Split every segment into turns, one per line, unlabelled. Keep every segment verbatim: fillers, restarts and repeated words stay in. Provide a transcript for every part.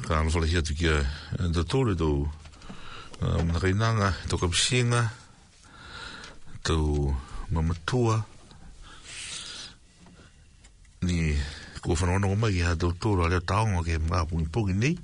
Ka ala whala hiatu kia da tōre tau mnakainanga, tau kapsinga, tau mamatua, ni kua whanonga mai ki ha tau tōre alea taonga ke mga pungi pungi nei.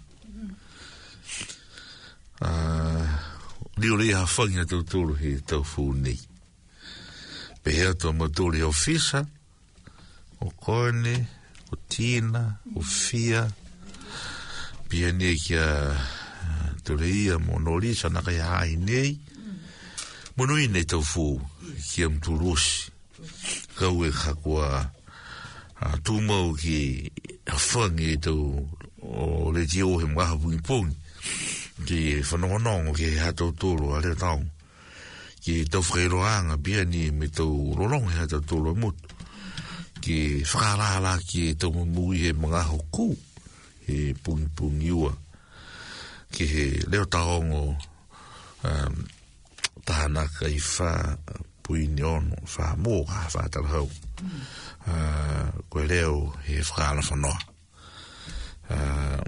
Rio rei ha whangi ha tau tōre he tau fu nei. Pehea tau matore o fisa, o koene, o tina, o fia, pia nei kia toreia mo nori sa naka ia hai nei. Mono i nei tau fu kia mturusi. Kau e kakua tūmau ki hawhangi e tau o le ti o he mga pungi pungi. Ki whanongonongo ki ha tau tōro a lea tau. Ki tau whakairoanga pia ni me tau rolong he ha tau tōro mutu. Ki whakarala ki tau mamui he mga hoku. He pungi pungi ua. Ki he leo taongo um, tahanaka i wha puini ono, wha mō ka wha tarahau. Uh, koe leo he whakala whanoa. Uh,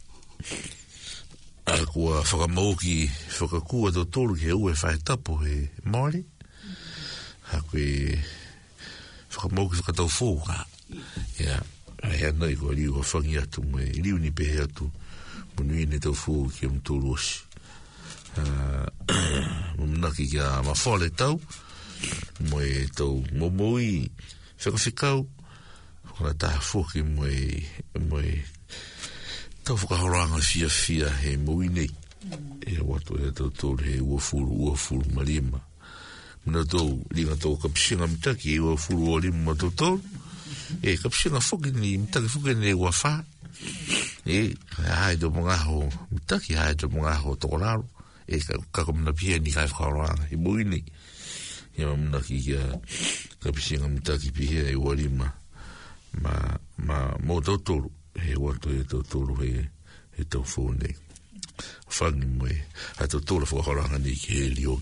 uh, kua whakamau ki whakakua tō tōru ki he ue whae tapo he Māori. Ha koe whakamau ki whakatau fōka. Ia, hea nei kua riu ha whangi atu me riu ni pehe atu. Munui ne tau fō ki am tōru osi. Mumnaki ki a mawhale tau. Moe tau momoi whakawhikau. Whakana taha fōki moe moe tau whakahoranga fia fia he moui nei. E watu e tau tōru he uafuru, uafuru marima. Muna tau ringa tau kapsinga mitaki e uafuru o rima tau tōru. E kapsinga whoki ni mitaki whoki ni e uafā. E hae tau mga ho mitaki, hae tau mga ho tokoraro. E kakamuna pia ni kai whakaroanga he moui nei. Ia mamuna ki kia kapsinga mitaki pia e uarima. Ma, ma mō tau tōru. He watu e tau tōru he, he tau fō nei. Whangi moe. Ha tau tōru whakaroanga ni ki he lio.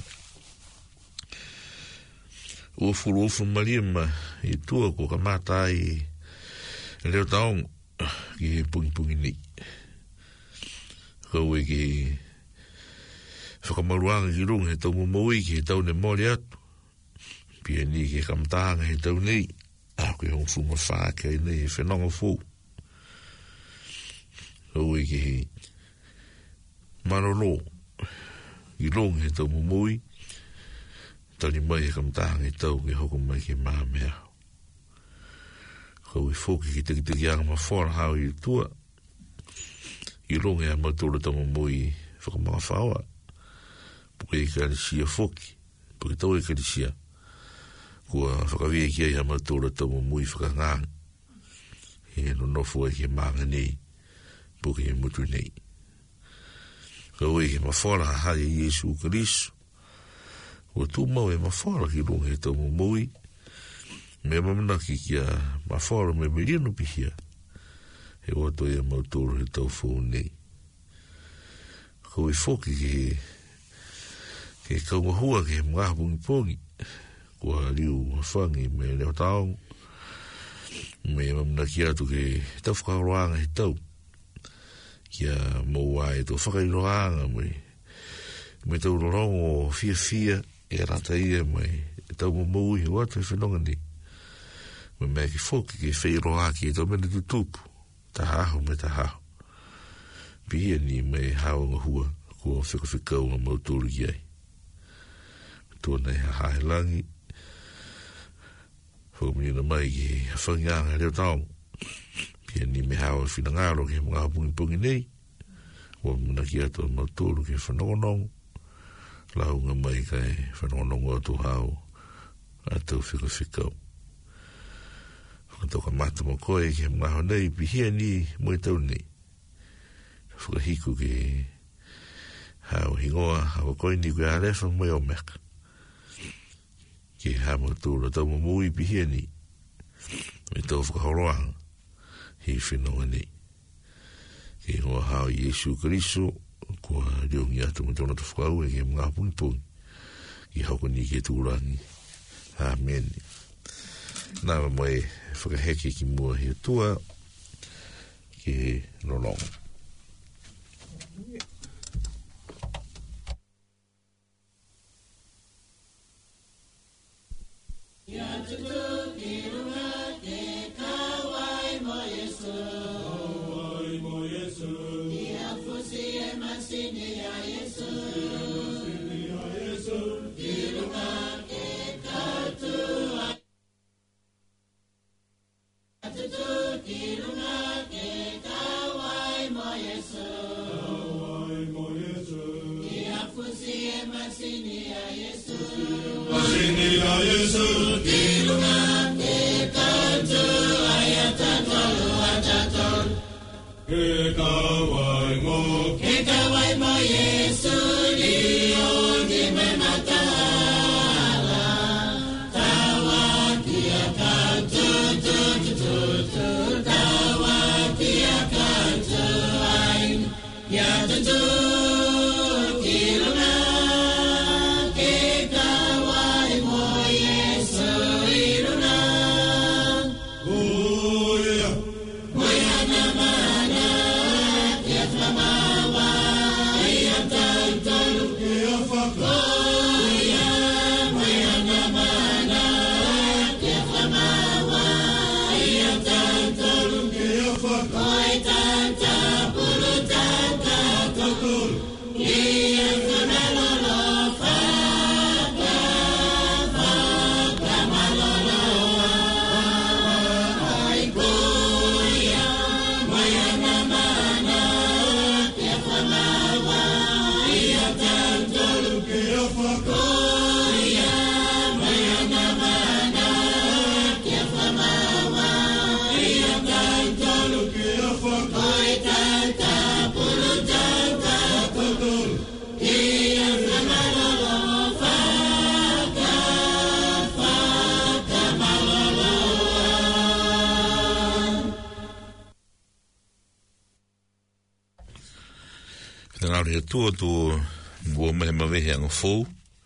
Uafuru uafuru marima i tua ko ka mata i leo taongo. Ki he pungi pungi nei. Kau e ki whakamaruanga ki runga he tau mamaui ki he tau ne mori atu. Pia ni ki he kamataanga he tau nei. A koe hong funga whaake ai nei he whenanga fō. Kau e ki he marolo. Ki runga he tau mamaui. Tani mai he kamataanga he tau ki hoko mai ki māmea. Kau i fōki ki teki teki anga ma whora hao i tua. I ronge a matura tamo mui whakamanga whaoa. Puke i karisia fōki. Puke tau i karisia. Kua whakawea ki ai a matura tamo mui whakangang. He no nofu e ki maanga nei. Puke i mutu nei. Kau e ki ma whora hai a Yesu Karisu. Kua tū mau e ma whora ki ronge tamo mui. Me mamanaki ki a mawhara me merino pihia. He wato e a mautoro he tau fō nei. Kau i whoki ki he ke kaungahua ki he mga pungi pungi. Kua riu whangi me leo taongo. Me mamanaki atu ke tau whakaroanga he tau. Ki a maua e tau whakairoanga me me tau rorongo fia fia e rata ia me tau mamaui he wato e whenonga nei. Me mea ki whoki ki whairoa ki e tau mene tutupu. Ta haho me ta haho. Pia ni me hao nga hua. Kua whikawhikau nga mauturu ki ai. Tōna e hae langi. Whakamina mai ki whangianga reo taongo. Pia ni me hao whinangaro ki mga pungi pungi nei. Kua muna ki ato mauturu ki whanongonongo. Lau nga mai kai whanongonongo atu hao. Ato whikawhikau. Tau ka mata mo koe ki mga honei pihia ni moe tau nei. Whakahiku ki hao hingoa hao koe ni koe arefa moe o meka. Ki hao matura tau mo mui pihia ni. Me tau whakahoroanga hi whenonga nei. Ki hingoa hao Yesu Karisu kua riongi atu mo tona tu whakaue ki mga pungi ki hauko ni ki tūrangi. Amen. Nā moe whakaheke ki mua hi tua ki nolong. Ngāre atua tō mua mehe mawehe anga fōu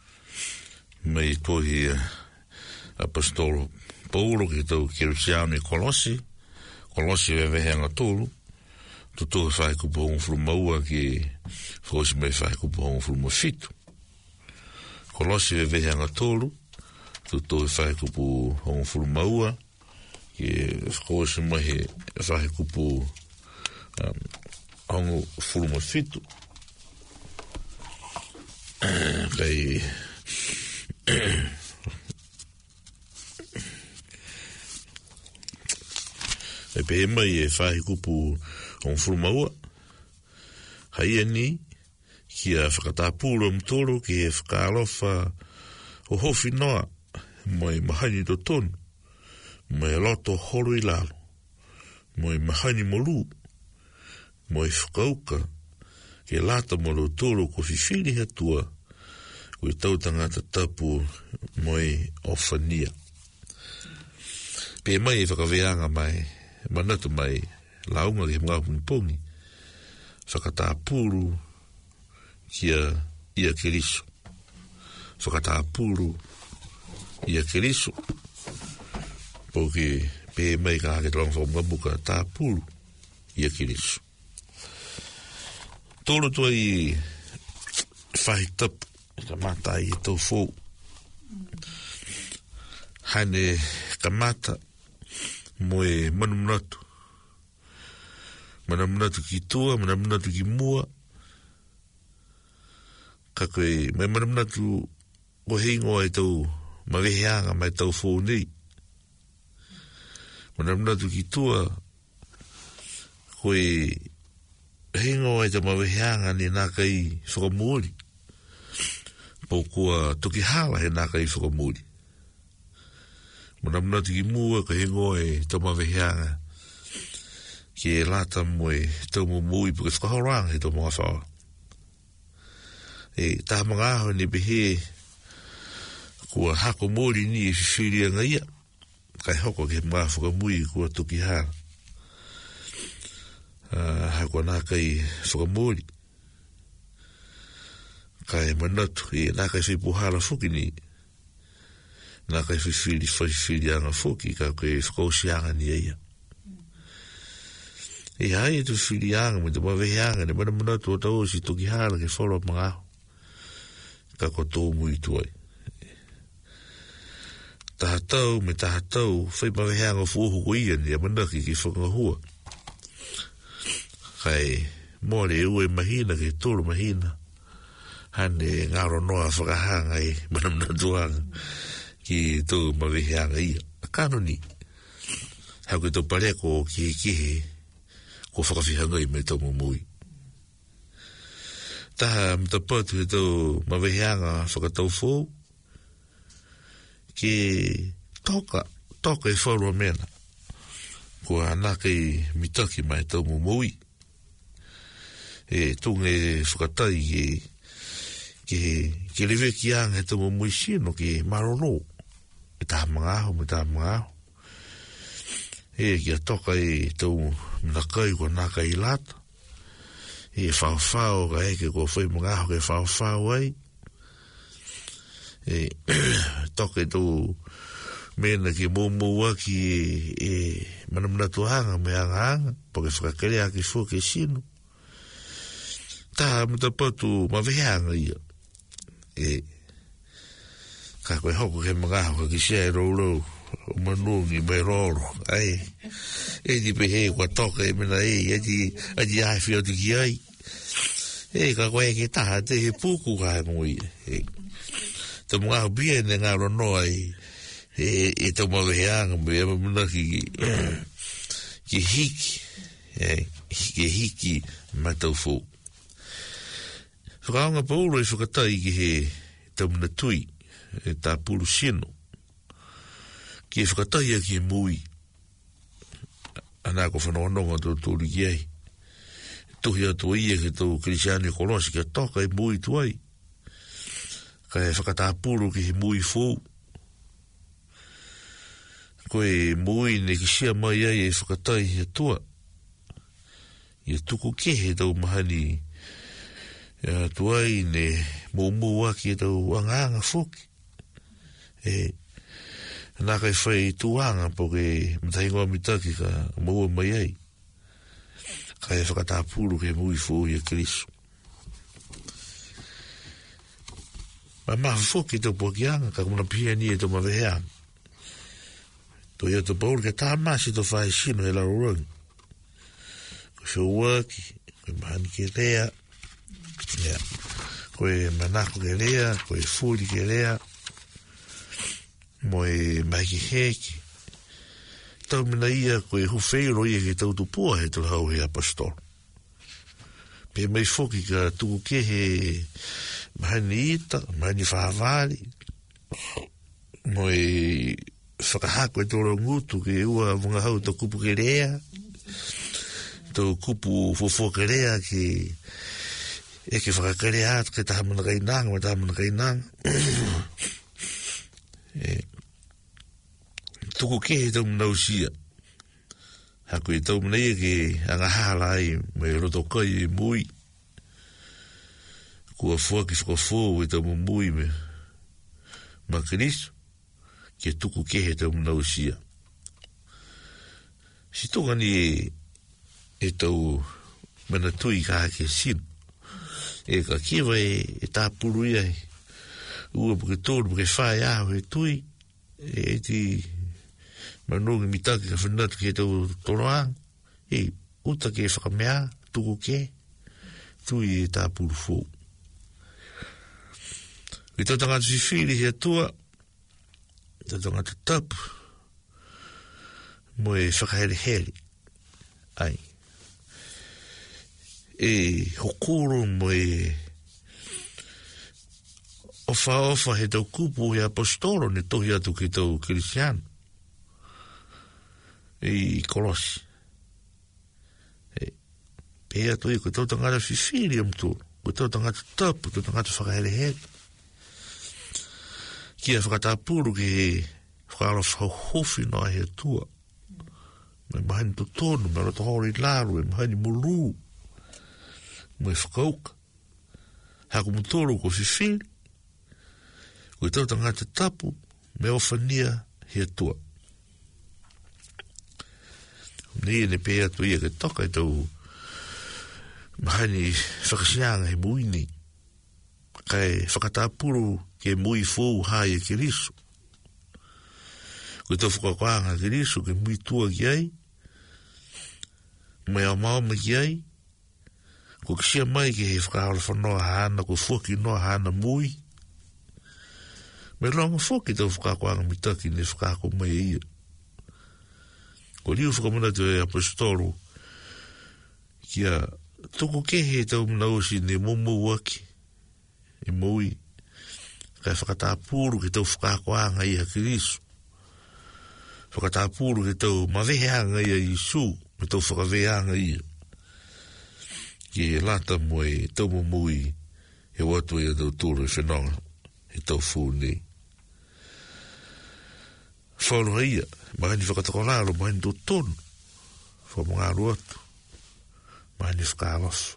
mei tohi apostolo Paulo ki tau Kirusiano i Kolosi Kolosi wewehe anga tōru tu tohi whae kupu hongu fulu maua ki whosi mei whae kupu hongu fulu mawhitu Kolosi wewehe anga tōru tu tohi whae kupu hongu fulu maua ki whosi mei whae kupu um, hongu fulu mawhitu kai e pe mai e whahi kupu on fulmaua hai ani ki a whakatapuro mtoro ki e whakalofa o hofi noa mai mahani to tonu mai loto horo i lalo mai mahani molu mai whakauka ke lata molo toro ko whiwhiri hatua ko i tautanga ta tapu moi ofania. Pe mai e whakaweanga mai, manatu mai, launga ke mga pungipongi, whakatapuru kia ia keriso. Whakatapuru ia keriso. Poke pe mai ka hake talang whamungamuka tapuru ia keriso. Toro tua i whahitapu, ka mata i tau fōu. Hane ka mata mo e manamunatu. Manamunatu ki tua, manamunatu ki mua. Ka koe, mai manamunatu o heingoa e tau maweheanga mai tau fōu nei. Manamunatu ki tua, koe heingoa e tau maweheanga ni nā kai whakamori. Pōkua toki hala he nā kai whakamori. Manamunatu ki mua ka heingoa e tau maweheanga ki e lata mo e tau mumui puke whakahoranga he tau mga whawa. E taha mga aho ni behe kua hako mori ni e whiwhiria ngaia. Kai hoko ke mga whakamui kua toki hala. Uh, hako nā kai whakamori. Kai manatu e nā kai whipuhala whuki ni. Nā kai whiwhiri whiwhiri anga whuki ka koe whakausianga ni eia. E hai e tu whiwhiri anga me te mawehe anga ne mana manatu o tau si toki hala ke whoro mga aho. Ka ko tō mui tuai. Taha tau me taha tau whai mawehe anga whuohu ko ia ni a manaki ki whakangahua. Kai mōre e ue mahina ke tōru mahina. Hane ngaro noa whakahanga e manamnatuanga ki tō maweheanga ia. Kano ni. Hau ke tō pareko ki e kihe ko whakawhihanga i me tō mumui. Taha mtapatu he tō maweheanga whakatau fōu. ke toka, toka e whaurua mena. Kua anake mitaki mai tau mumui. E tunga e whakatai ke, ke, ke lewe ki anga e tau mumui sino ke marono. E taha mga aho, me taha mga aho. E kia toka e tau minakai kua naka i lata. E whawhao ka eke kua whai mga aho ke whawhao ai. E toka e tau mena ki mōmua ki e manamana tuhanga me anga anga, po ke whakakerea ki fō ke sino. Tā muta patu mawehanga ia. E ka koe hoko ke mga hoko ki sea e rou o manungi mai roro. Ai, e di pehe kua toka e mena e, e di, e di ai whio ti ki ai. E ka koe ke taha te he puku ka ngui. E, ta mga hau bia ne ngā ronoa i e, e tau maweheanga me e mamuna ki ki hiki e, ki hiki matau fō whakaonga paulo e whakatai ki he tau muna tui e tā pulu sino ki e whakatai a ki e mui anā ko whanonga tō tōri ki ai tuhi atu ia ki tō Krisiani Kolosi ki a toka e mui tuai ka e whakatā pulu ki he mui fō koe mui ne ki sia mai ai e whakatai he tua. I tuku kehe tau mahani e tuai ne mōmua ki e tau anganga whoki. E nā kai whai tuanga po ke matahingoa mitaki ka maua mai ai. Ka e whakatapuru ke mui fō i a Kristo. Ma maha whoki tau pokianga ka kumana pia ni e tau maweheanga. To ia to paul ke tā masi to whae sino e lau rangi. Ko so waki, koe mahani ke rea, yeah. Koe manako ke rea, koe furi ke rea, moe maiki heki. Tau mina ia koe hufeiro ia ke tau tupua he tau hau he apostol. Pe mai foki ka tuku ke he mahani ita, mahani whahavali, moe whakahako e tōra ngutu ke ua mga hau tō kupu ke rea, tō kupu fofo ke rea ke e ke whakakarea atu ke taha mana kai nanga, ma taha mana kai nanga. e, tuku ke he tau mana usia. Hako e tau mana ia ke anga hala ai me roto kai e mui. Kua fua ki whakafo e tau mui me ma Kristo. Ke tuku kehe tau muna usia. Si toka ni e, e tau mana tui ka hake sin. E ka kiwa e, e tā puru ia e. Ua puke tōru puke whae aho e tui. E, e ti manungi mitaki ka whanatu ke tau toroang. E uta ke whakamea, tuku ke. Tui e tā puru fō. I tau tangatu si whiri hea tua. Tato ngata tapu mo e whakahere here ai e hokoro mo e ofa ofa he tau kupu he apostolo ne tohi atu ki tau Krisiano e Kolosi e pe atu i ko tau tangata whiwhiri am tūru ko tau tangata tapu tau tangata whakahere here kia whakatapuru ki he whakaro whauhofi noa he tua. Me mahani to tonu, me roto hori laru, me mahani mulu. Me whakauka. Hako mutoro ko whiwhiri. Ko i tau tangata tapu, me ofania he tua. Nia ne pēa tu ia ke toka i tau mahani whakasianga he muini. Kai whakatapuru ke mui fōu hae ke risu. Ko tau whakakoanga ke risu ke mui tua ki ai. Mai au maoma ki ai. Ko kisia mai ke he whakahara whanoa hana, ko whoki noa hana mui. Mai ronga whoki tau whakakoanga mitaki ne whakako mai ia. Ko liu whakamuna te apostolo kia toko ke he tau mnausi ne momo waki. E mui kai whakatapuru ki tau whakakoanga i a Kirisu. Whakatapuru ki tau maweheanga i a Isu, me tau whakaweanga i a. Ki e lata mo e tau mo mui e watu e tau tūru e whenonga, e tau fūnei. Whauru ia, mahani whakatakoraro, mahani tō tonu, whamungaru atu, mahani whakaalosu.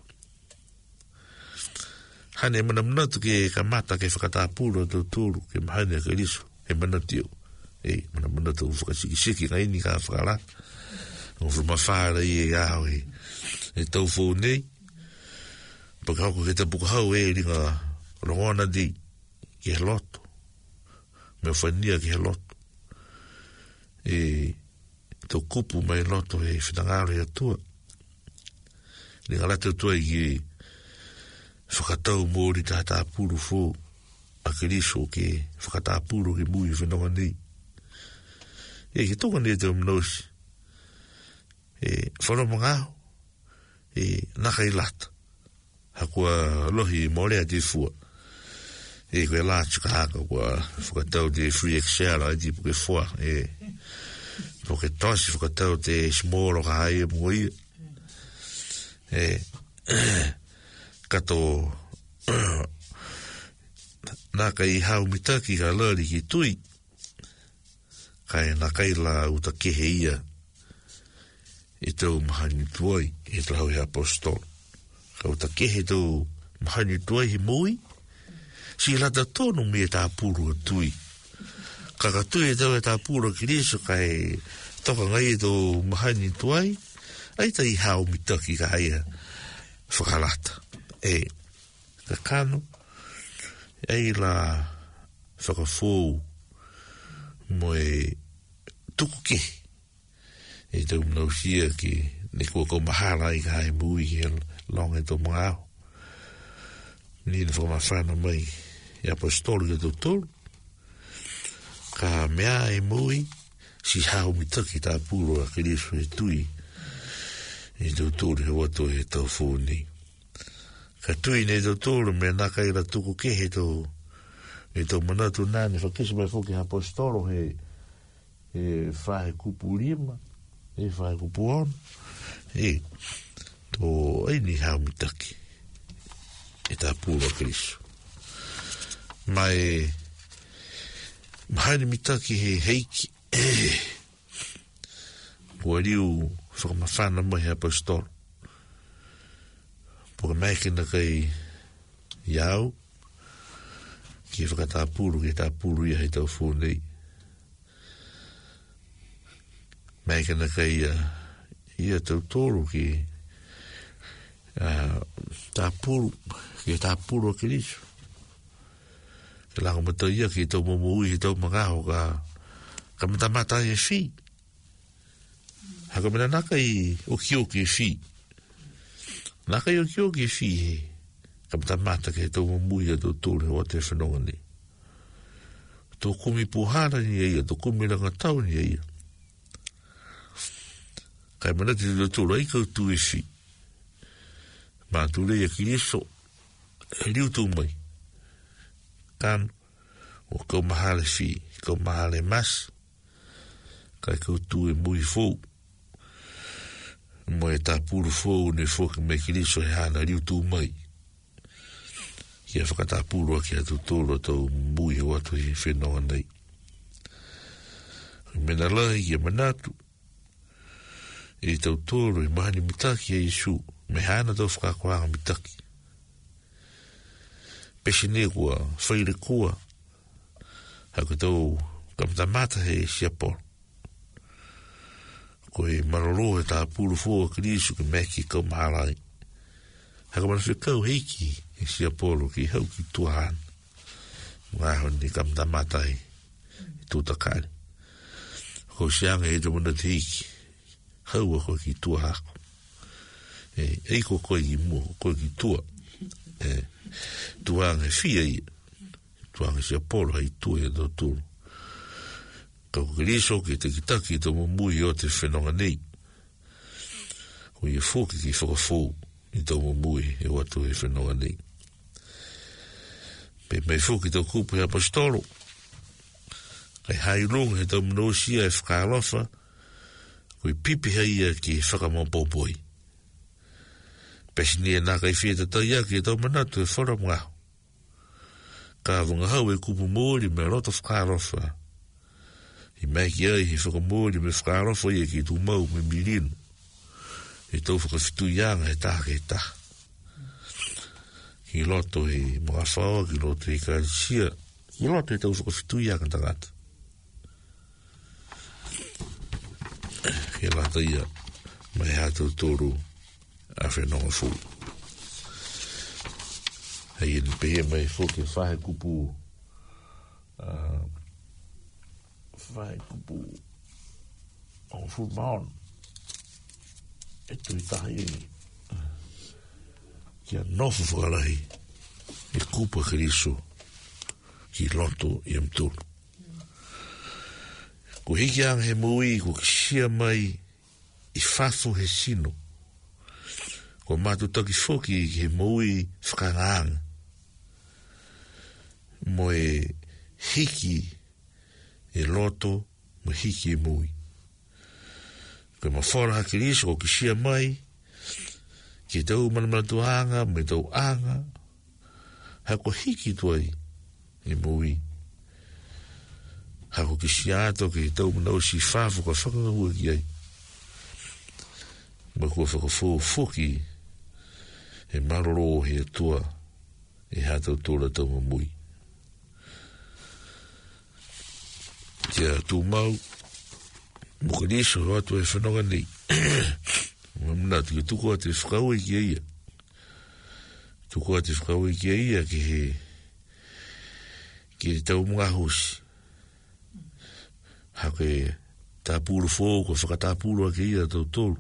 Hane e mana manatu ke kamata ke whakatapuru tō tūru, ke mahani a Kirisu, e manatio. E, mana manatu u whakasikisiki ngai ni ka whakarata. O whamawhara i e aho e, e tau fūnei. Pakauko ke te pukahau e ringa rongona di ki he loto. Me whania ki he loto. E tau kupu mai loto e whinangaro i atua. Ringa lata atua i ki whakatau mōri tātāpuru fō a Kirisu ke whakatapuru ki mui whenonga ni. E ki tonga ni e te umnosi. E whanamangao. E naka i lata. Hakua lohi morea te fua. E koe la chukahaka kua whakatau te free excel ai ti puke fua. E puke tosi whakatau te smoro ka hai e mua ia. E kato naka i hau mitaki ka lari ki tui. Kai naka i la uta kehe ia. E tau mahani tuai e tau hau i apostol. Kau ta kehe tau mahani tuai hi mui, si lata tonu me tā puru a tui. Kaka tui e tau e tā puru a Kirisu kai toka ngai e tau mahani tuai, ai ta i hao mitaki ka haia whakalata. E, ka kano, ei la whakafou mo e tuku kehe. E tau mnausia ki ne kua kau mahara i ka hai mui ki long e tō mga au. Ni na whakamawhana mai i apostoli e tō tōru. Ka mea e mui si hao mitaki tā pūro a Kirisu e tui e tō tōru he wato e tō fōni. Ka tui ne tō tōru me naka i la tuku kehe tō e tō manatu nāne whakisi mai whoki apostolo he e whahe kupu lima e whahe kupu on e tō aini hao mitaki e tā pūra Kirisu. Mai mahani mitaki he heiki kua riu whakamawhana mai apostol. Puka maikina kai iau ki whakatā pūru ki tā pūru ia hei tau whūnei. Maikina kai ia tau tōru ki Uh, tā pūru, ki tā pūru a Kirisu. Ke langa mata ia ki tau momoui, ki tau mangaho ka, ka matamata e whi. Haka mena naka i o kioki e whi. Naka i o kioki e whi he, ka matamata ki tau momoui a tau tōre o te whanonga ni. Tō kumi puhana ni eia, tō kumi langa tau ni eia. Kai manati tō tōra i kau tū e whi. Ma tūre ia Kirisu, e riu tū mai. Kānu, o kau mahale whi, kau mahale mas, kai kau tū e mui fōu. Mo e tā pūru fōu ne fōki me Kirisu he hana riu tū mai. Kia whakatā pūru a kia tū tōro tau mui o atu he whenonga nei. Mena lai kia manatu, e tau tōro i mahani mitaki e Isu, me hana tau whakakoanga mitaki. Peshine kua, whaire kua, haka tau kamtamata he siapor. Koe maroro he tā pūru fōa Kirisu ke meki kau maharai. Haka mana whikau heiki he siaporo ki hau ki tuahan. Ngaho ni kamtamata he tūtakari. Ko sianga e tamana te hiki, hau a koe ki tuahako. E, ei ko koe ki mua, koe ki tua. E, tuanga e fia ia. Tuanga si apolo hei tua e do tūru. Kau Kirisu ki te kitaki to mumui o te whenonga nei. Ko ia fōki ki whakafō i to mumui e watu e whenonga nei. Pe mai fuki tau kupu he apostolo. Kai hailung he tau mnosia e whakaalofa. Kui pipi hei ia ki whakamopopoi. Pesini e nā kai whieta tau ia ki e tau manatu e whara mga. Ka wunga hau e kupu mōri me roto whakaalofa. I mai ki ai he whakamōri me whakaalofa ia ki tu mau me milinu. E tau whakawhitu ianga he tāke he tā. Ki loto he mga whaua, ki loto he kāsia. Ki loto he tau whakawhitu ianga tangata. Ki lata ia, mai hātou tōru a whenonga fū. Hei eni pehe mai fō ke whahe kupu, uh, whahe kupu, o fū maon. E tui tahi eni. Kia nofu whakarahi. E kupa kiriso. Ki loto i amtulu. Ko hiki anga he mui, ko kisia mai i whafo he sino. Ko mātu taki whoki he mui whakanganga. Mo e hiki e loto, mo hiki e mui. Ko ma whora hakiriso, ko kisia mai, ki tau manamatu anga, me tau anga, hako hiki tuai e mui. Hako ki siato ki tau manau si whafu ka whakangahua ki ai. Ma kua whakafo whoki e maroro he atua e hatau tōra tau mamui. Kia tū mau, muka niso atu e whanonga nei. Mamna tu ki tuko ate whakaue ki aia. Tuko ate whakaue ki aia ki he ki tau mga hosi. Hake tāpūru fōko, whakatāpūru ake ia tau tōru.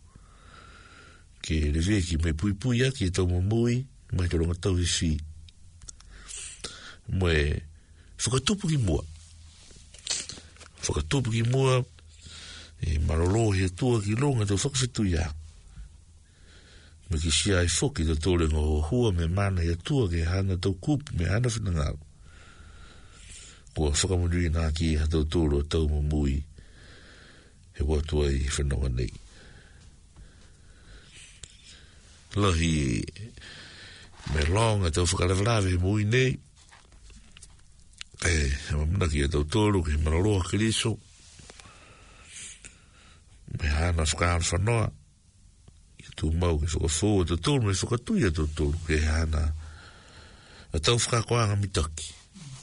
Ke rewe ki me pui pui ake tau mamui, mai te ronga tau he whi. Moe, whakatupu ki mua. Whakatupu ki mua, e marolo he tua ki longa tau whakawhitu ia. Me ki sia e whoki tau tōre ngā hua me mana he tua ke hana tau kupu me hana whinangaro. Kua whakamunui nā ki ha tau tōro tau mamui he watua i whanonga nei. Lahi me longa tau whakalawalawe he mui nei. E he mamuna ki ha tau tōro ki he mararoa kiriso. Me hana whakaana whanoa. I tū mau ki whakafō tau tōro me whakatui ha tau tōro ki he hana a tau whakakoanga mitaki.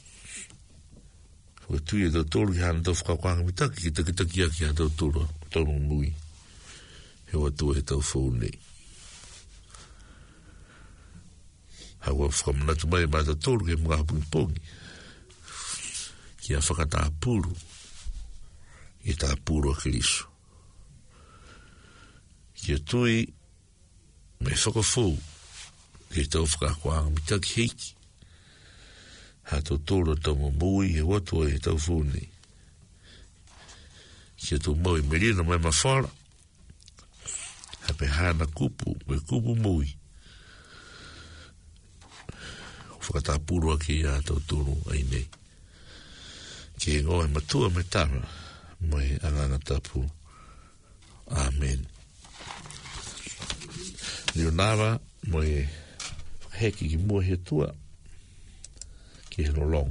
Ko tui e tau tōru ki hana tau whakakwanga mitaki ki takitaki aki ha tau tōru tōru mui. He watu e tau whau nei. Hawa whakamanatu mai mai tau tōru ki mga hapungi pongi. Ki a whakatāpūru. Ki tāpūru a kiriso. Ki a tui me whakawhau ki tau whakakwanga mitaki heiki. Ha tau tōra tau mamui e watua e tau whūni. Kia tau mau i merina mai mawhara. Ha pe hana kupu, me kupu mui. Whakatāpūrua ki a tau tōru ai nei. Ki e ngoe matua me tara, mai anganga tapu. Amen. Leonara, mai heki ki mua he tua. Ki he lolong.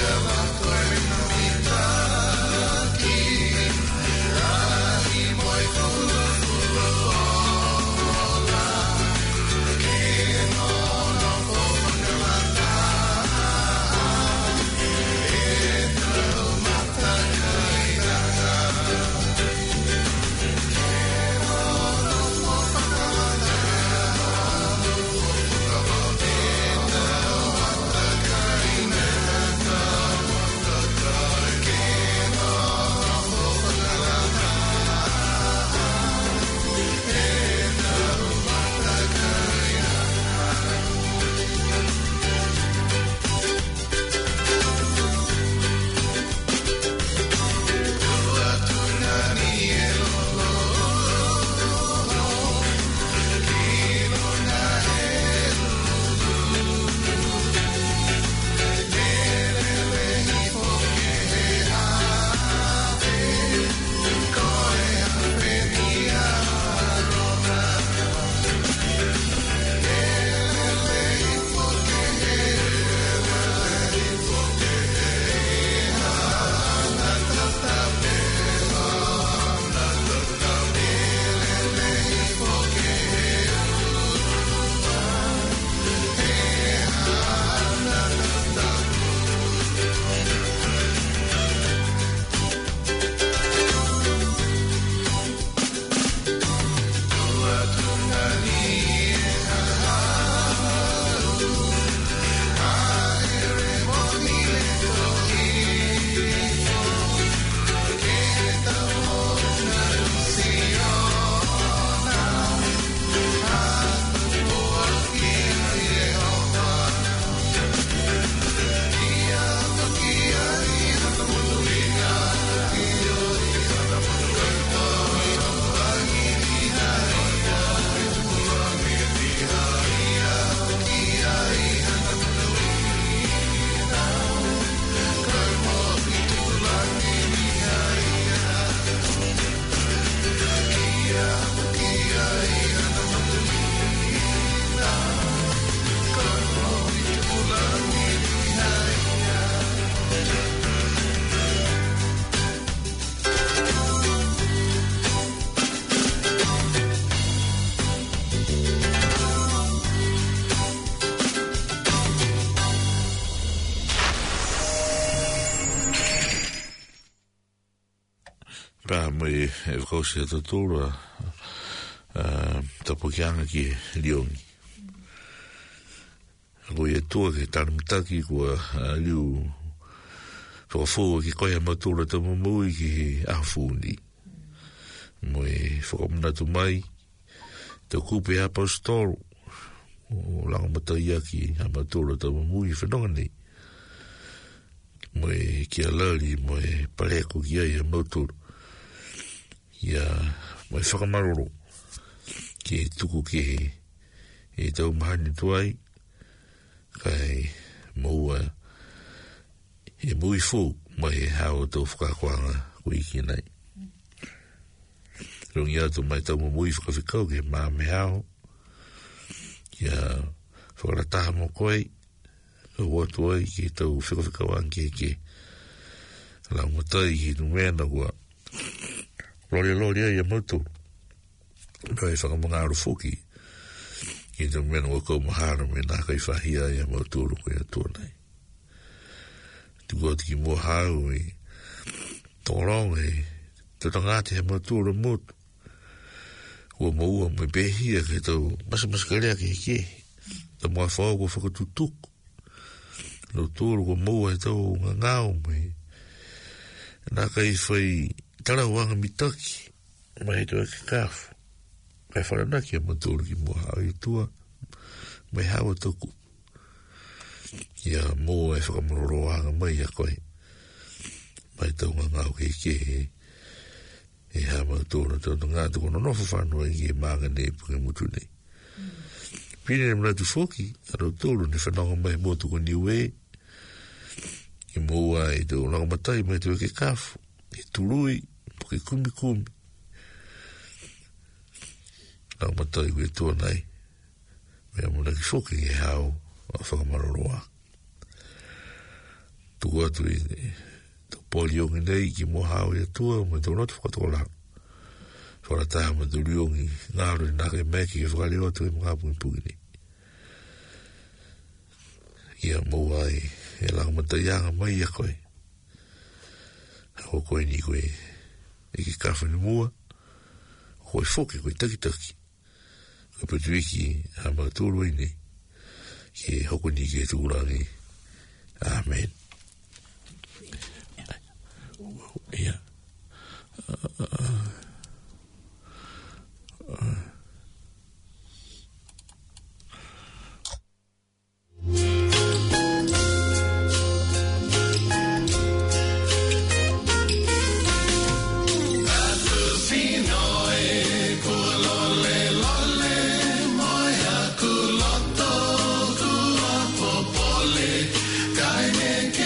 pa mai e vkausi a tatura tapukianga ki liongi. Ko e tua ke taramutaki kua liu whakafua ki koia matura tamamui ki ahafuni. Mo e whakamunatu mai te kupe a paustoro o langa mataia ki a matura tamamui whanonga nei. Mo e ki a lari mo e pareko ki ai a matura. Ia mo e whakamaroro ki tuku ki e tau mahani tuai kai moua e mui fu mo e hao tau whakakwanga kui ki nei. Rungi atu mai tau mo mui whakawhikau ke maa me hao ia whakarataha mo koe ka watu ai ki tau whakawhikau anke ke lau matai ki numena kua lori lori ai a mautu no e whakamunga aru fuki ki te mena o kau mahara me nā kai whahia ai a mautu uru koe atua nei tuku atu ki mua hau e tōrong e te tangate he mautu uru mutu ua maua me behia ke tau masa masa karea ke ke ta mua whao kua whakatutuku no tūru kua maua e tau ngangau me nā kai whai tara wanga mitaki mai to ke kafu kai wharana ki a maturu ki mua hau i tua mai hawa toku ia mua e whakamororo wanga mai a koe mai tau ngangau ke ke e ha maturu tau ngā tuku no nofu whanua i e maanga nei puke mutu nei pini ne mratu foki aro tūru ne whanonga mai mua tuku niwe i mua i tau langamatai mai to ke kafu i turui puke kumi kumi nā matai koe tua nei mea muna ki whoki e hao a whakamaroroa tua tu i to polio nei ki mo hao ia tua mo to not foto la fora ta mo do liungi ngaro na ke me ki fora le tu mo pu pu ni ia mo ai e la mo ta ya mai ia koi ho koi ni koi e ki kafa ni mua koi foki koi taki taki koi patu iki ha ma turu ini ki hoko ni ke tūrangi amen ia uh, uh, uh.
Kaine ke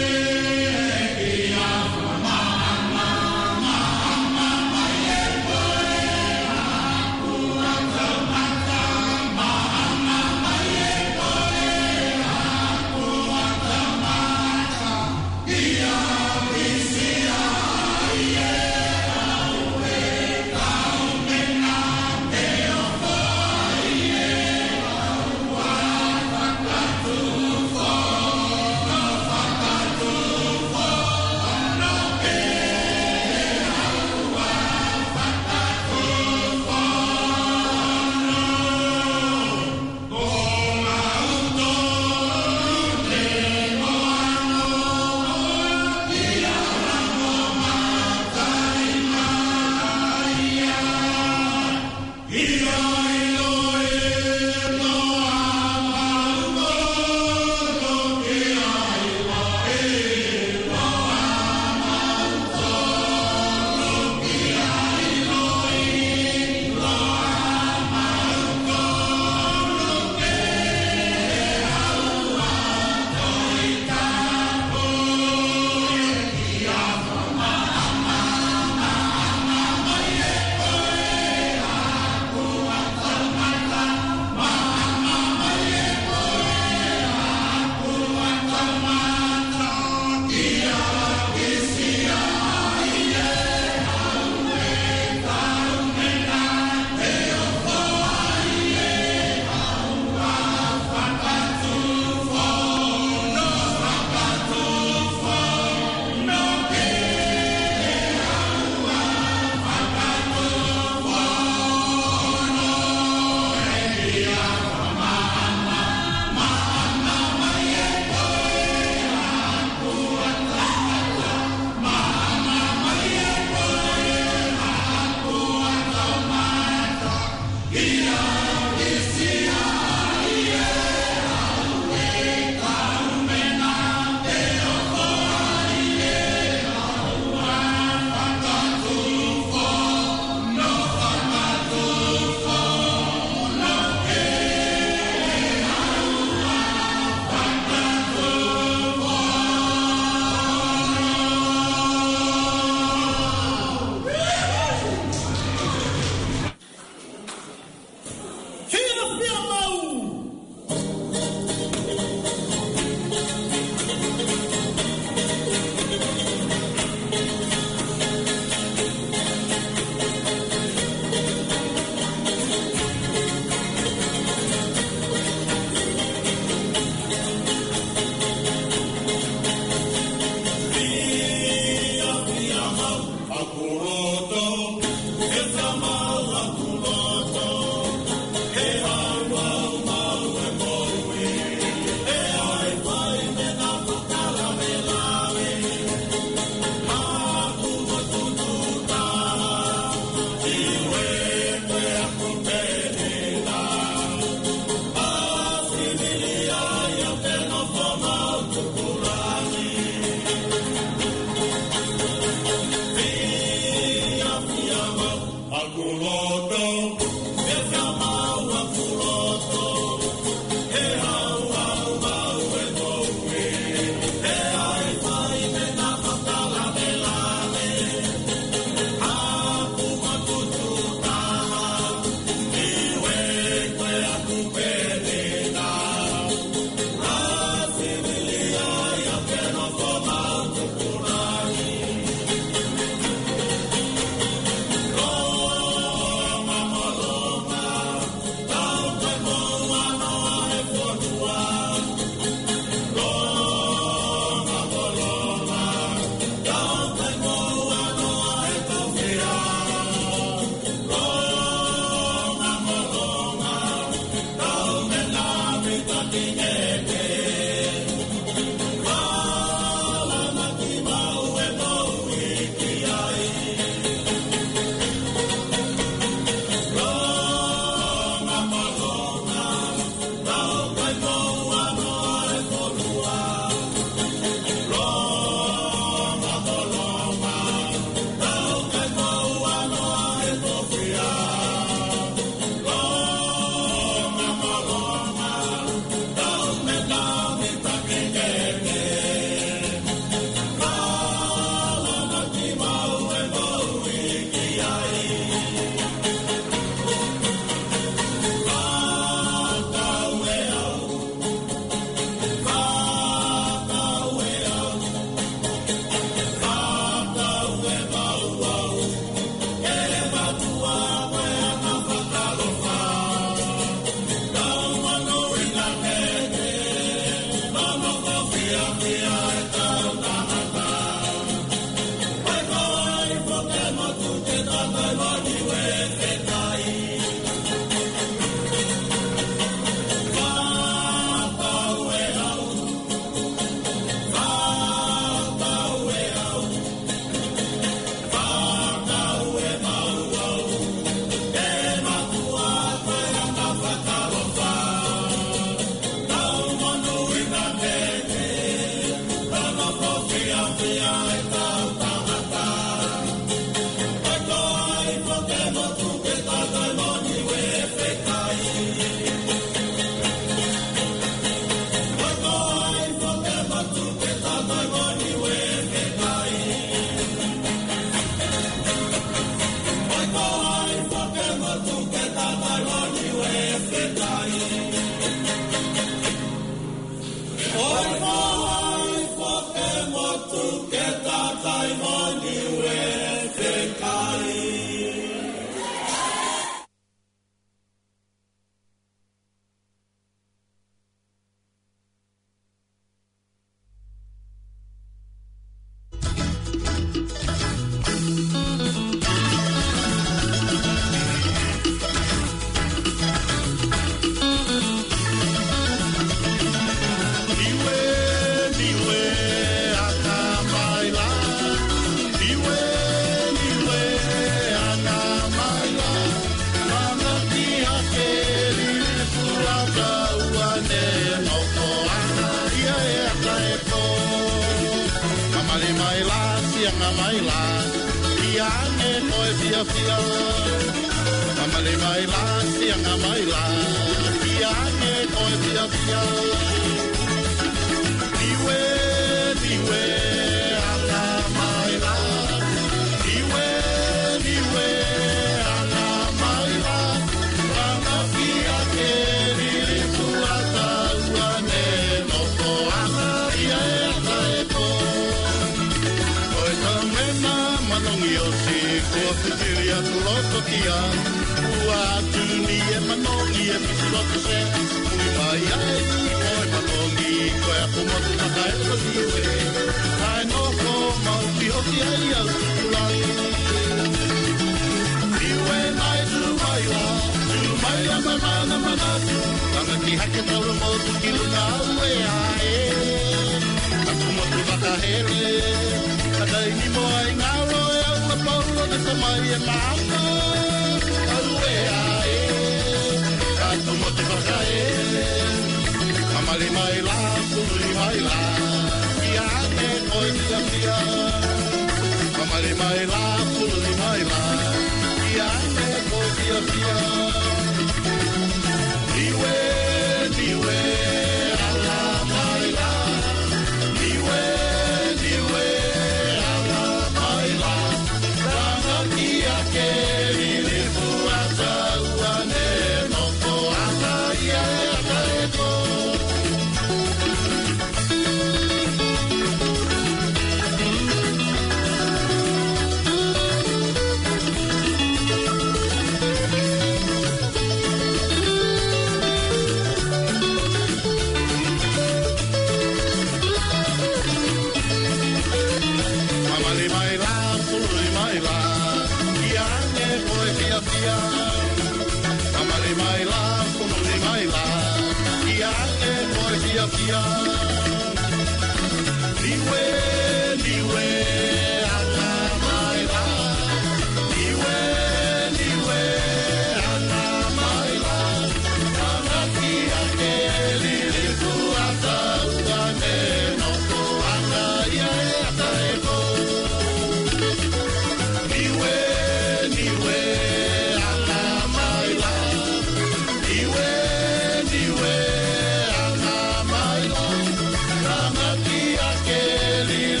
Kelly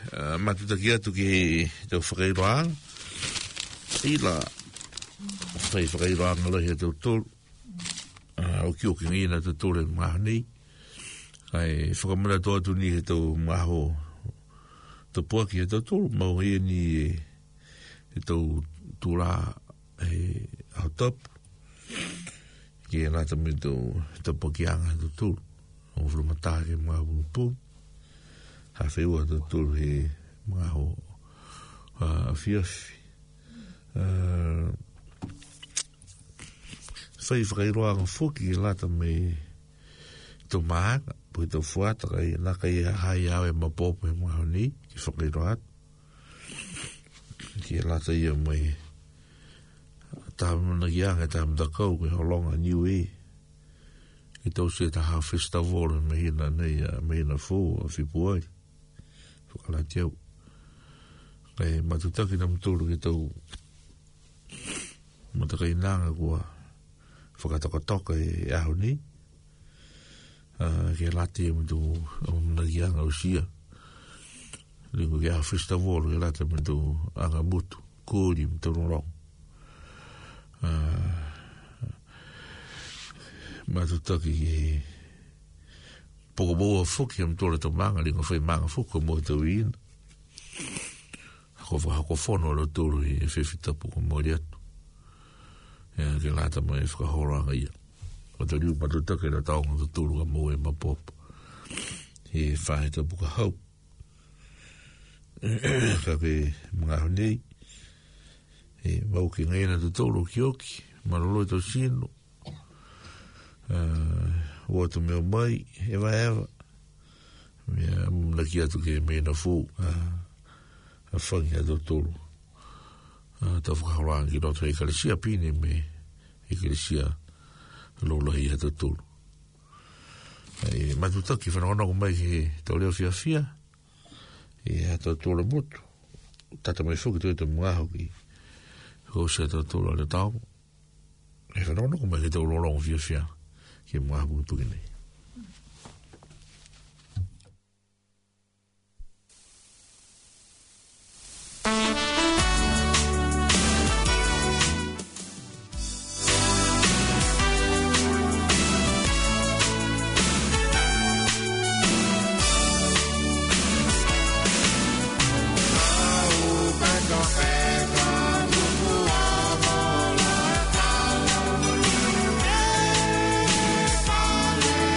matutaki atu ki tau whakairoanga. Ila whai whakairoanga lahi a tau tolu. O ki o ki ngina tau tolu e maha nei. Kai whakamana toa tu ni he tau maho tau puaki he tau tolu. Mau hea ni he tau tūra he au top. Ki e nata me tau tau puakianga tau tolu. O whamata ke maha pūpū. Ha wheua tau tolu he maho whiawhi. Whai whakairoanga whuki e lata me tau maanga. Pui tau whuata kai naka i hai awe mapopo he maho ni. Ki whakairoat. Ki e lata ia mai tāmana ki anga tāmdakau ke holonga New E. Ki tau se ta hao festival me hina nei me hina fō a whipuai. Whakalati au. Kai matutaki na mtulu ki tau matakai nanga kua whakatokatoka e aho ni. Ke lati e mtu nagi anga usia. Lingu ke aho festival ke lati e mtu anga mutu. Kōri mtu rorong. Matutaki ke poko boa fuki am tole to manga lingo foi manga fuko mo to in ko fa ko fono lo tolu e fefita poko mo diato e ke lata mai fuka horanga ia o to liu matutaki na tau to tolu mo e mapop e fa to poko hau ka ke mga nei e mau ki ngai na to tolu kioki malolo to sino o tu meu mai eva eva mea mnaki atu ke me na fu a whangi a totoro ta whakauranga ki roto e kalesia pine me e kalesia lola i a totoro e matutaki whanakona ko mai ke tau leo fia fia e a totoro mutu tata mai fuki tu e te mungaho ki ko se a totoro ale tau e whanakona ko mai ke tau lorong fia fia que mais muito grande.
Vale.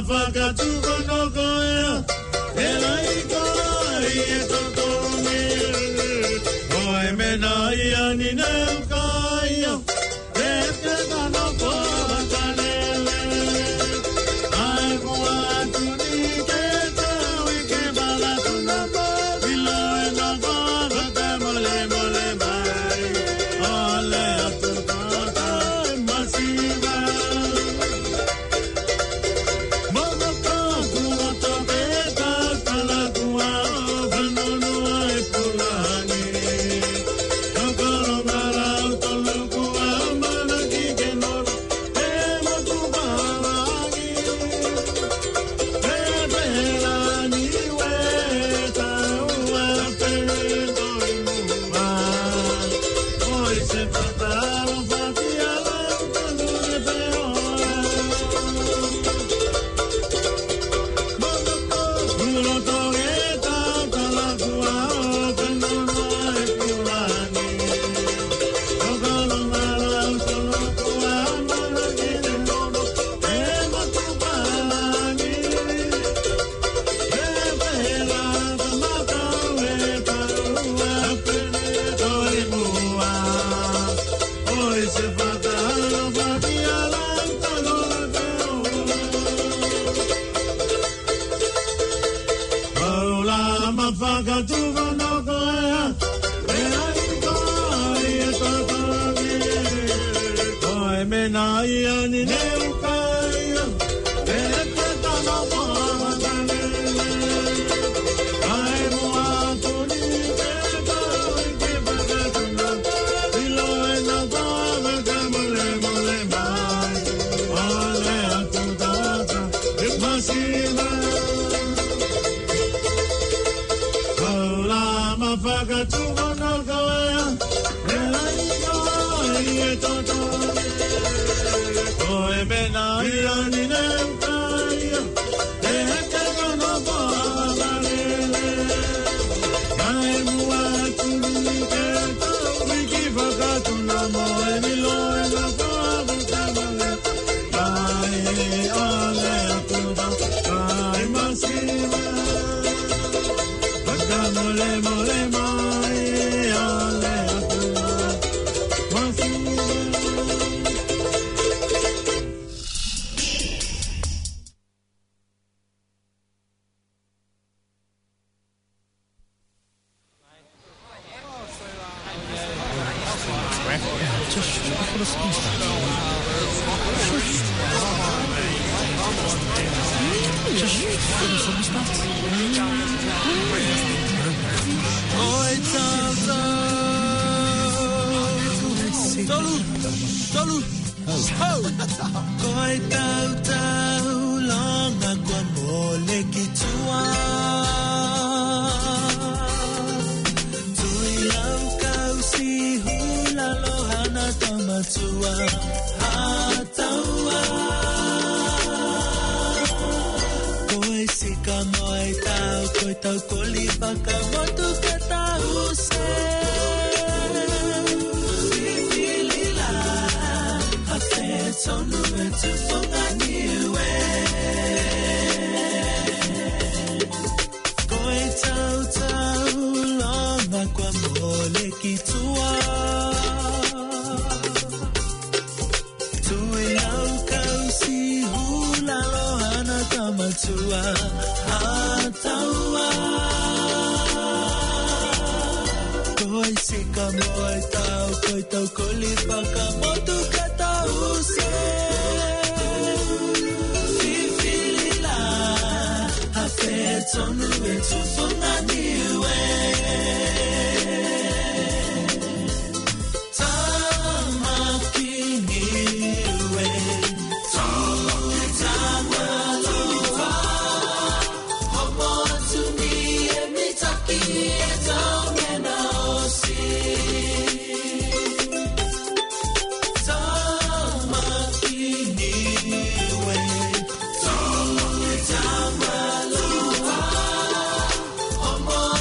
Come on.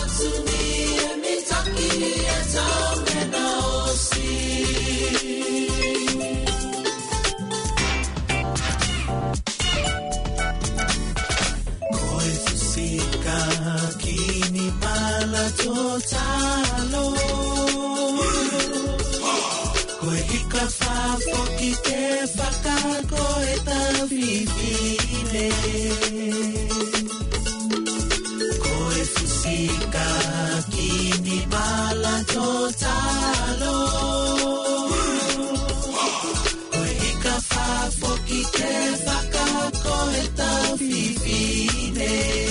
Koe hika whafoki te whakako e tawhiwhine. Koe fusika kini mala tō talo. Koe hika whafoki te whakako e tawhiwhine.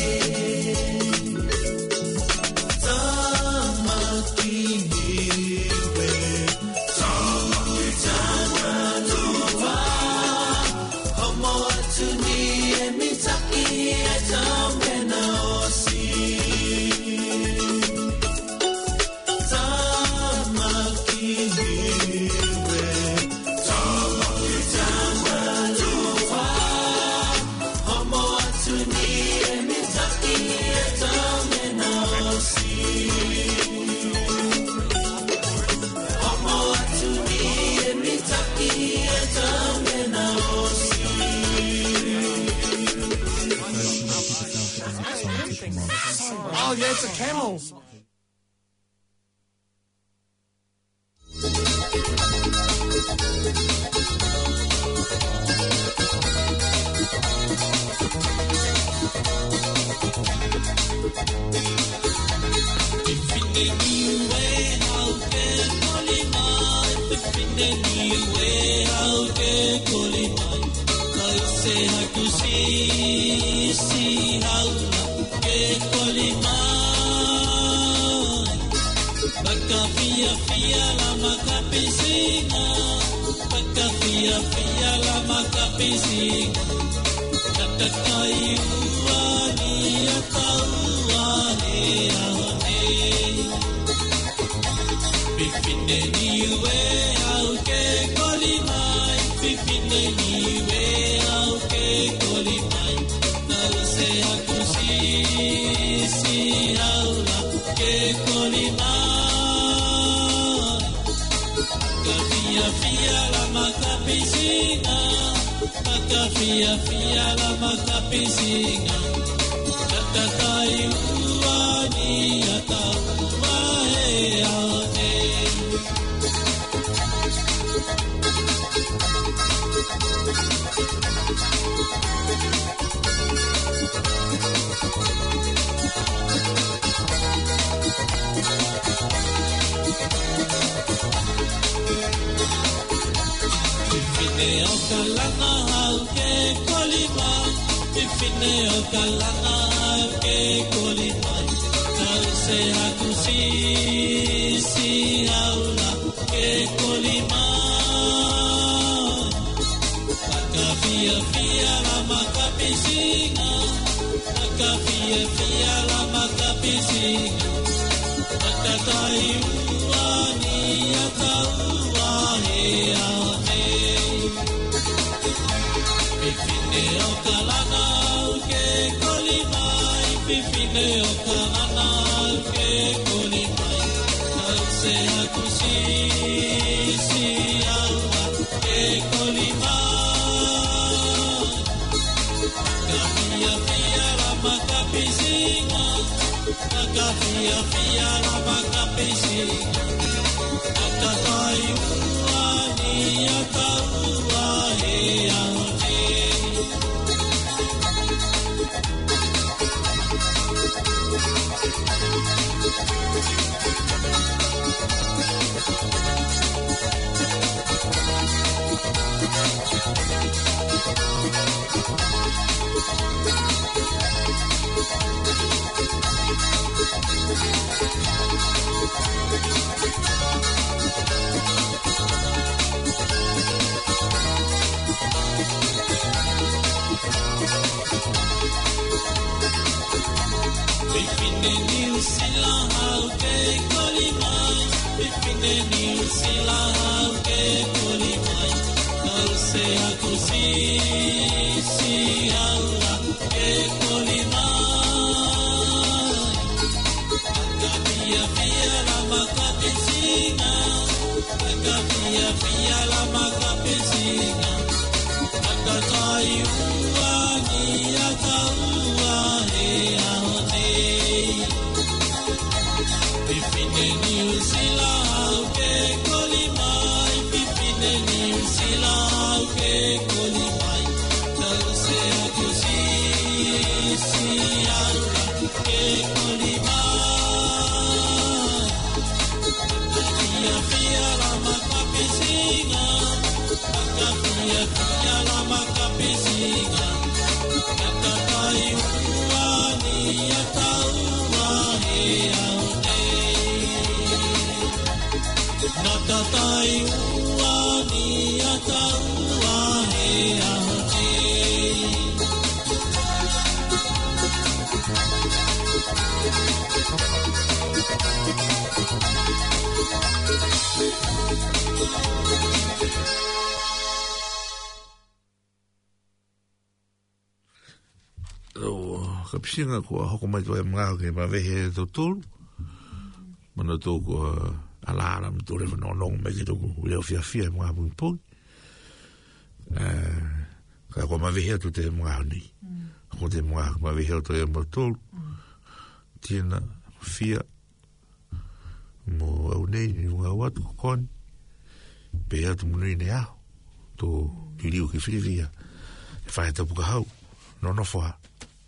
Oh, yeah, it's a camel.
Kapisinga kua hoko mai toa e mga ke ma vehe tau tolu. Mana tau kua alana mi tau rewa nonong mai ke tau kua leo fia fia mga pungi pungi. Ka kua ma vehe tu te mga honi. Ko te mga ma vehe tau e mga tolu. Tina, fia. Mo au nei ni mga watu kokoni. Pe atu munui ne aho. To kiriu ki whiriwia. E whae tapu ka hau. Nono wha.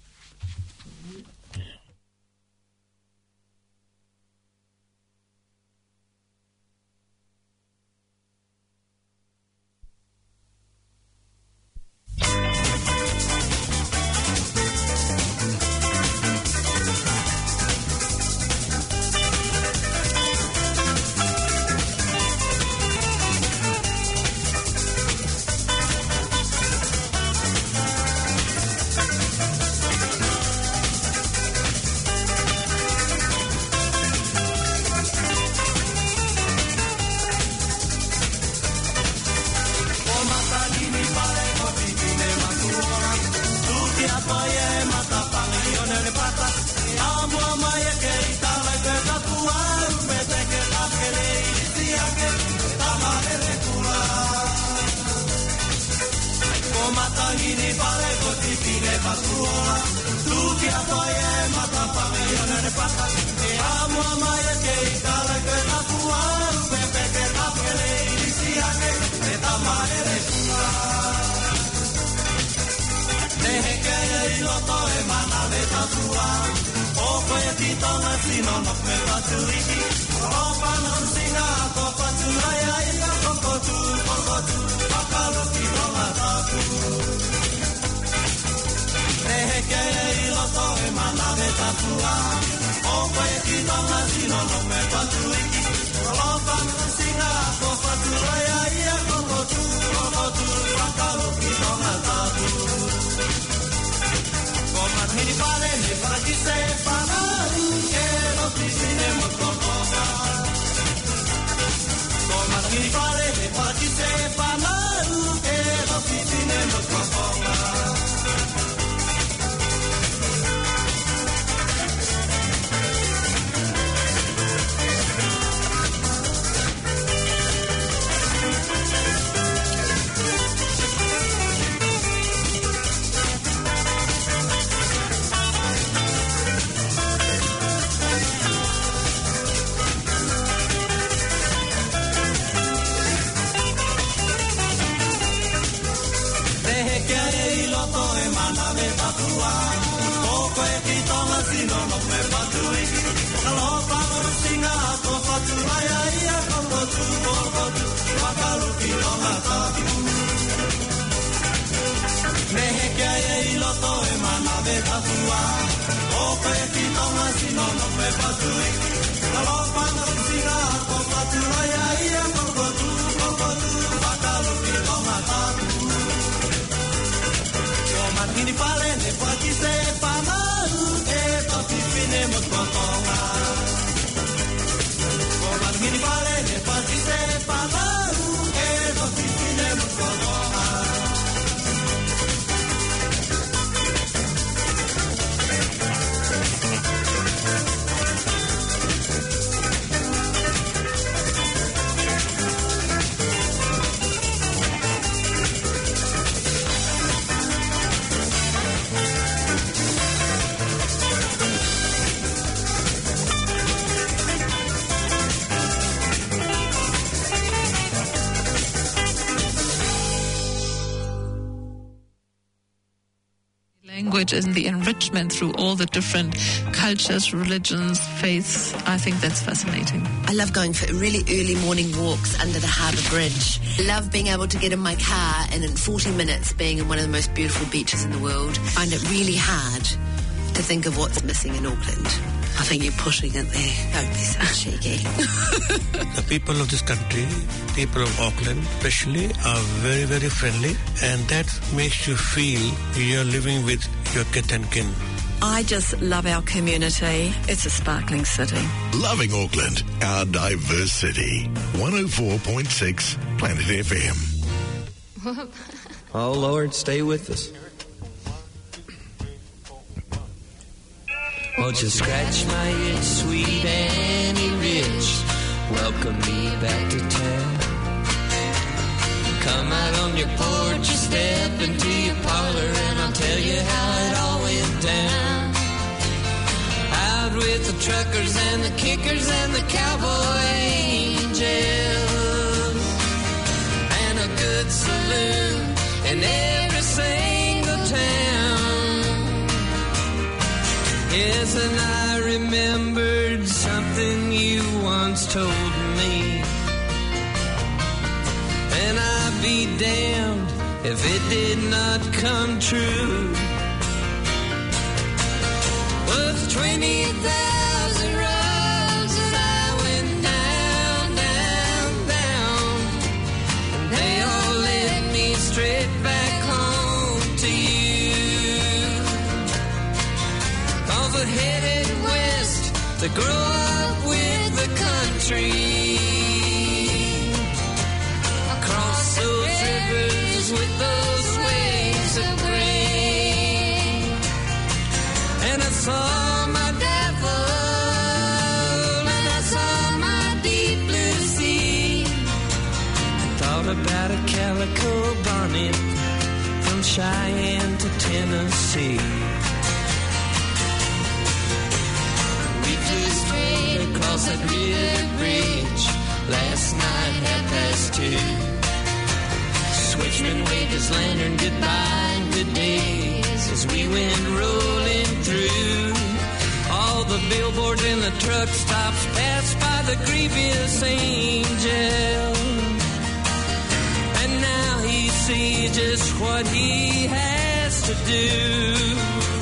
And the enrichment through all the different cultures, religions, faiths. I think that's fascinating.
I love going for really early morning walks under the Harbour Bridge. I love being able to get in my car and in forty minutes being in one of the most beautiful beaches in the world. I find it really hard to think of what's missing in Auckland. I think you're pushing it there. Don't be so cheeky.
The people of this country, people of Auckland especially, are very, very friendly, and that makes you feel you're living with your kith and kin.
I just love our community. It's a sparkling city.
Loving Auckland, our diverse city. one oh four point six Planet F M.
Oh, Lord, stay with us.
Won't you scratch my itch, sweet Annie Rich? Welcome me back to town. Come out on your porch, you step into your parlor, and I'll tell you how it all went down. Out with the truckers and the kickers and the cowboy angels, and a good saloon in every single town. Yes, and I remembered something you once told me, and I'd be damned if it did not come true. With twenty thousand roads as I went down, down, down, and they all led me straight back home to you. 'Cause I headed west to grow up with the country, across those rivers with those waves of grain. And I saw my devil, and I saw my deep blue sea. I thought about a calico bonnet from Cheyenne to Tennessee. We flew straight across that river bridge last night, half past two. Switchman waved his lantern goodbye and good days as we went rolling through. All the billboards and the truck stops passed by the grievous angel, and now he sees just what he has to do.